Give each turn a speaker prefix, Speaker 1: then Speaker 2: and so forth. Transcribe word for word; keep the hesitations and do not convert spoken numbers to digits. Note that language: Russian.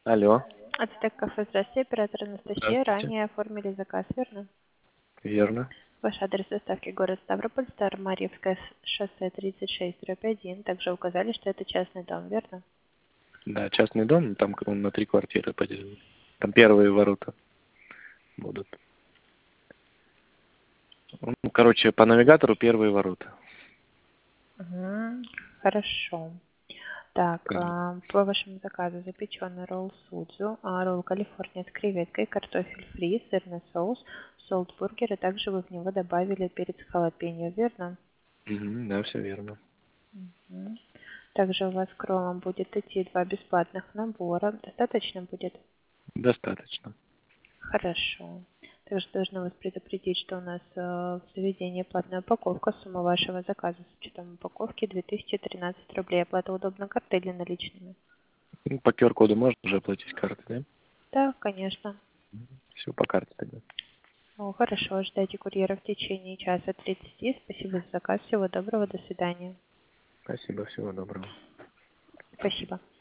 Speaker 1: Алло,
Speaker 2: Ацтек кафе, здравствуйте, оператор Анастасия.
Speaker 1: здравствуйте.
Speaker 2: Ранее оформили заказ, верно?
Speaker 1: Верно.
Speaker 2: Ваш адрес доставки город Ставрополь, Старомарьевское с- шоссе тридцать шесть дробь один. Также указали, что это частный дом, верно?
Speaker 1: Да, частный дом, там к- он на три квартиры поделен. Там первые ворота будут. Ну, короче, по навигатору первые ворота.
Speaker 2: Угу. Хорошо. Так,
Speaker 1: Как бы.
Speaker 2: а, по вашему заказу запеченный ролл судзу, а, ролл Калифорния с креветкой, картофель фри, сырный соус, солт-бургер, и также вы в него добавили перец халапеньо, верно?
Speaker 1: Мгм, да, все верно.
Speaker 2: Мгм. Также у вас к роллам будет идти два бесплатных набора. Достаточно будет?
Speaker 1: Достаточно.
Speaker 2: Хорошо. Также должна вас предупредить, что у нас э, в заведении платная упаковка. Сумма вашего заказа с учетом упаковки две тысячи тринадцать рублей. Оплата удобна картой или наличными?
Speaker 1: Ну, по Q R-коду можно уже оплатить картой, да?
Speaker 2: Да, конечно.
Speaker 1: Все по карте тогда.
Speaker 2: Ну, хорошо. Ждайте курьера в течение часа тридцати. Спасибо за заказ. Всего доброго. До свидания.
Speaker 1: Спасибо, всего доброго.
Speaker 2: Спасибо.